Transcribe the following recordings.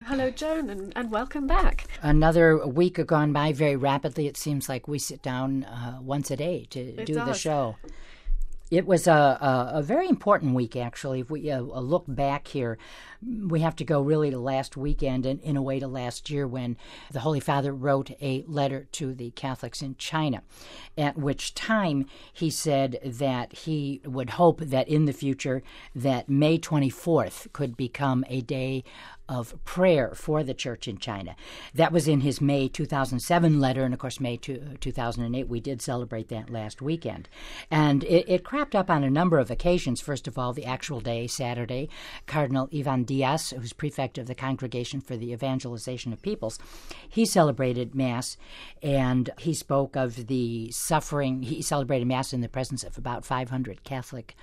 Hello, Joan, and welcome back. Another week has gone by very rapidly. It seems like we sit down once a day to do the show. It was a very important week, actually. If we look back here, we have to go really to last weekend and, in a way, to last year when the Holy Father wrote a letter to the Catholics in China, at which time he said that he would hope that in the future that May 24th could become a day of prayer for the church in China. That was in his May 2007 letter, and of course May 2008, we did celebrate that last weekend. And it cropped up on a number of occasions. First of all, the actual day, Saturday, Cardinal Ivan Diaz, who's prefect of the Congregation for the Evangelization of Peoples, he celebrated Mass, and he spoke of the suffering. He celebrated Mass in the presence of about 500 Catholic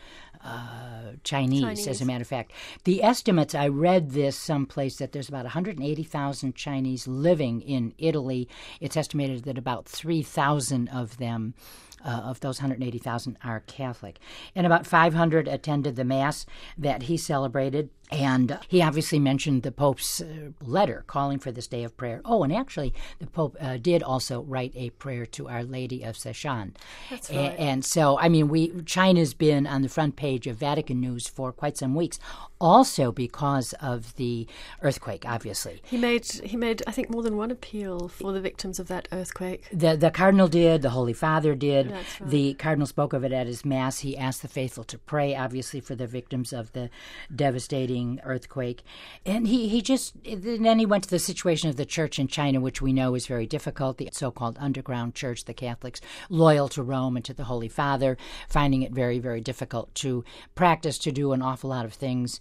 Chinese, as a matter of fact. The estimates, I read this someplace, that there's about 180,000 Chinese living in Italy. It's estimated that about 3,000 of them, of those 180,000, are Catholic. And about 500 attended the Mass that he celebrated. And he obviously mentioned the Pope's letter calling for this day of prayer. Oh, and actually, the Pope did also write a prayer to Our Lady of Seshan. That's right. And so, I mean, China's been on the front page of Vatican News for quite some weeks, also because of the earthquake, obviously. He made, I think, more than one appeal for the victims of that earthquake. The Cardinal did, the Holy Father did. That's right. The Cardinal spoke of it at his Mass. He asked the faithful to pray, obviously, for the victims of the devastating earthquake. And then he went to the situation of the church in China, which we know is very difficult, the so-called underground church, the Catholics, loyal to Rome and to the Holy Father, finding it very, very difficult to practice, to do an awful lot of things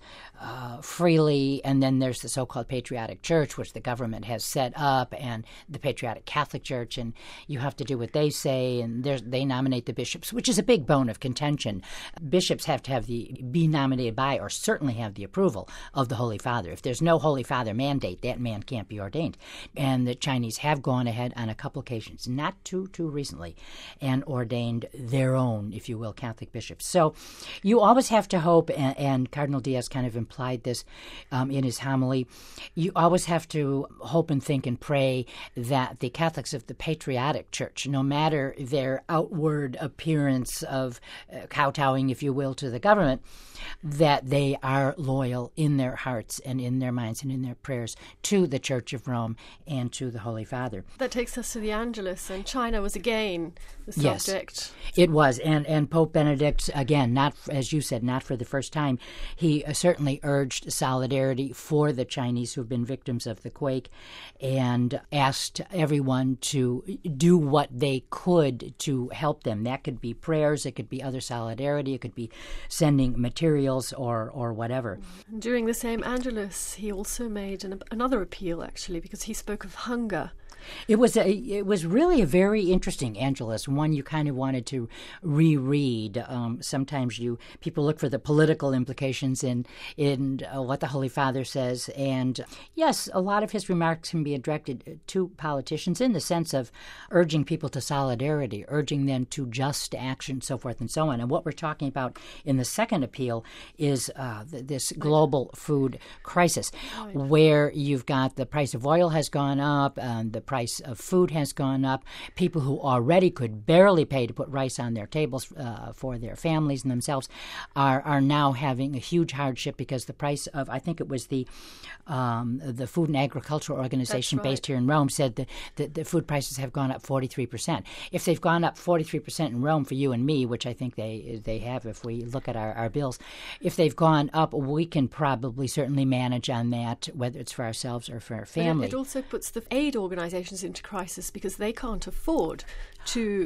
freely. And then there's the so-called patriotic church, which the government has set up, and the patriotic Catholic Church, and you have to do what they say, and they nominate the bishops, which is a big bone of contention. Bishops have to be nominated by, or certainly have the approval of the Holy Father. If there's no Holy Father mandate, that man can't be ordained. And the Chinese have gone ahead on a couple occasions, not too recently, and ordained their own, if you will, Catholic bishops. So you always have to hope, and Cardinal Diaz kind of implied this in his homily, you always have to hope and think and pray that the Catholics of the patriotic church, no matter their outward appearance of kowtowing, if you will, to the government, that they are loyal in their hearts and in their minds and in their prayers to the Church of Rome and to the Holy Father. That takes us to the Angelus, and China was again the subject. Yes, it was. And Pope Benedict, again, not, as you said, not for the first time, he certainly urged solidarity for the Chinese who have been victims of the quake and asked everyone to do what they could to help them. That could be prayers, it could be other solidarity, it could be sending materials or whatever. During the same Angelus, he also made another appeal, actually, because he spoke of hunger. It was really a very interesting Angelus, one you kind of wanted to reread. Sometimes people look for the political implications in what the Holy Father says, and yes, a lot of his remarks can be directed to politicians in the sense of urging people to solidarity, urging them to just action, so forth and so on. And what we're talking about in the second appeal is this global food crisis, where you've got the price of oil has gone up, the price of food has gone up. People who already could barely pay to put rice on their tables for their families and themselves are now having a huge hardship because the price of, I think it was the Food and Agricultural Organization based here in Rome, said that the food prices have gone up 43%. If they've gone up 43% in Rome for you and me, which I think they have if we look at our bills, if they've gone up, we can probably certainly manage on that, whether it's for ourselves or for our family. It also puts the aid organizations into crisis because they can't afford to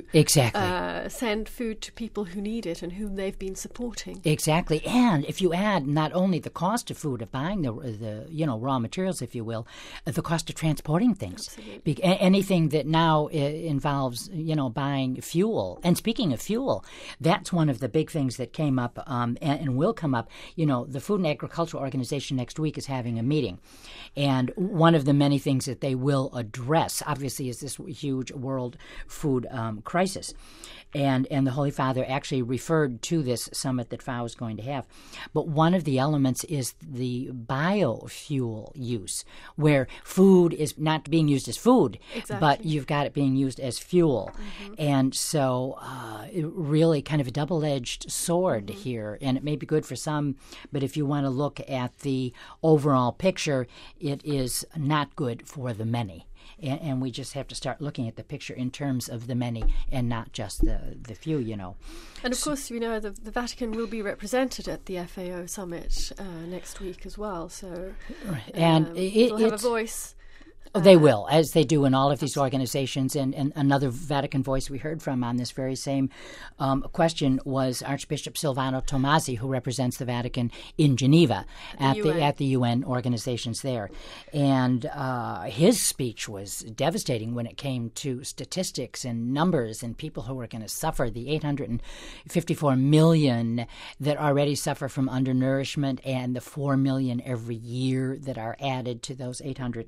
send food to people who need it and whom they've been supporting. Exactly. And if you add not only the cost of food, of buying the raw materials, if you will, the cost of transporting things. Absolutely. Anything that now involves, buying fuel. And speaking of fuel, that's one of the big things that came up and will come up. The Food and Agricultural Organization next week is having a meeting. And one of the many things that they will address yes, obviously, is this huge world food crisis. And the Holy Father actually referred to this summit that FAO is going to have. But one of the elements is the biofuel use, where food is not being used as food, but you've got it being used as fuel. And so really kind of a double-edged sword here. And it may be good for some, but if you want to look at the overall picture, it is not good for the many. And we just have to start looking at the picture in terms of the many and not just the few, you know. And of course, you know, the Vatican will be represented at the FAO summit next week as well. So and it'll have a voice. They will, as they do in all of these organizations. And another Vatican voice we heard from on this very same question was Archbishop Silvano Tomasi, who represents the Vatican in Geneva at the UN organizations there. And his speech was devastating when it came to statistics and numbers and people who are going to suffer, the 854 million that already suffer from undernourishment and the 4 million every year that are added to those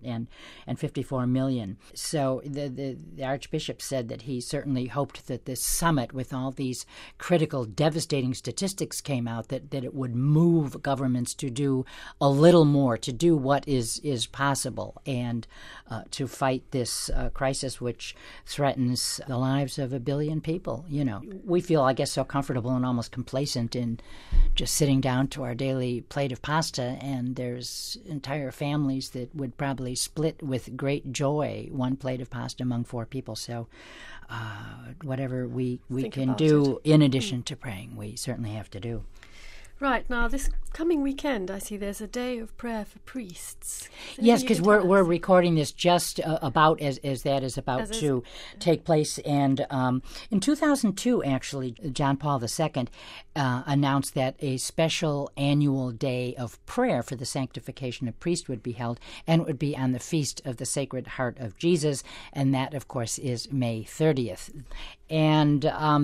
854 million. So the Archbishop said that he certainly hoped that this summit, with all these critical, devastating statistics came out, that it would move governments to do a little more, to do what is possible, and to fight this crisis which threatens the lives of 1 billion people. You know, we feel, I guess, so comfortable and almost complacent in just sitting down to our daily plate of pasta, and there's entire families that would probably split with great joy one plate of pasta among 4 people. So whatever we can do in addition to praying, we certainly have to do. Right, now this coming weekend, I see there's a day of prayer for priests. Yes, because we're recording this just about as that is about to take place. And in 2002, actually, John Paul II announced that a special annual day of prayer for the sanctification of priests would be held, and it would be on the Feast of the Sacred Heart of Jesus, and that, of course, is May 30th. And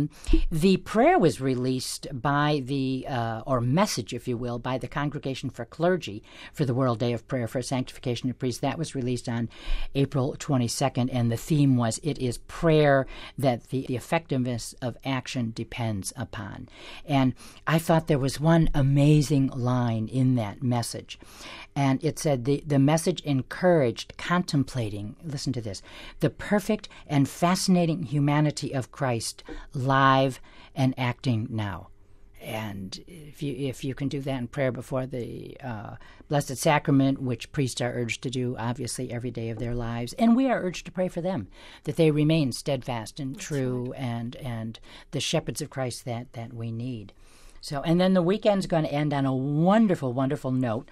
the prayer was released by the, or message, if you will, by the Congregation for Clergy for the World Day of Prayer for Sanctification of Priests. That was released on April 22nd, and the theme was, "It is prayer that the effectiveness of action depends upon." And I thought there was one amazing line in that message. And it said, the message encouraged contemplating, listen to this, the perfect and fascinating humanity of Christ, live and acting now. And if you can do that in prayer before the Blessed Sacrament, which priests are urged to do, obviously, every day of their lives, and we are urged to pray for them, that they remain steadfast and true, and the shepherds of Christ that we need. So, and then the weekend's going to end on a wonderful, wonderful note.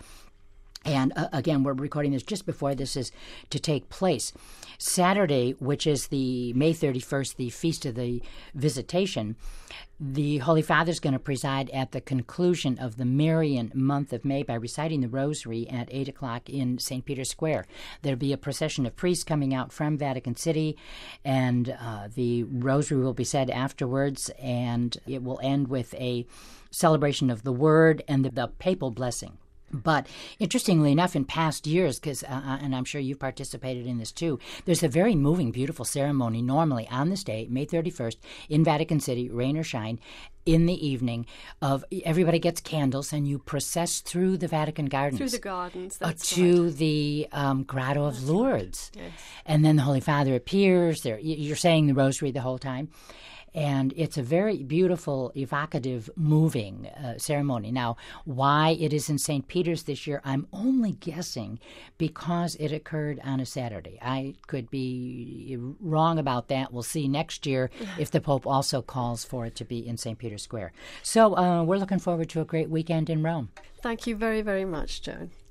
And again, we're recording this just before this is to take place. Saturday, which is the May 31st, the Feast of the Visitation, the Holy Father is going to preside at the conclusion of the Marian month of May by reciting the Rosary at 8 o'clock in St. Peter's Square. There'll be a procession of priests coming out from Vatican City, and the Rosary will be said afterwards, and it will end with a celebration of the Word and the papal blessing. But interestingly enough, in past years, because and I'm sure you've participated in this too, there's a very moving, beautiful ceremony normally on this day, May 31st, in Vatican City, rain or shine, in the evening. Of everybody gets candles, and you process through the Vatican Gardens. Through the gardens, to the Grotto of Lourdes. Right. Yes. And then the Holy Father appears. There, you're saying the Rosary the whole time. And it's a very beautiful, evocative, moving ceremony. Now, why it is in St. Peter's this year, I'm only guessing because it occurred on a Saturday. I could be wrong about that. We'll see next year if the Pope also calls for it to be in St. Peter's Square. So we're looking forward to a great weekend in Rome. Thank you very, very much, Joan.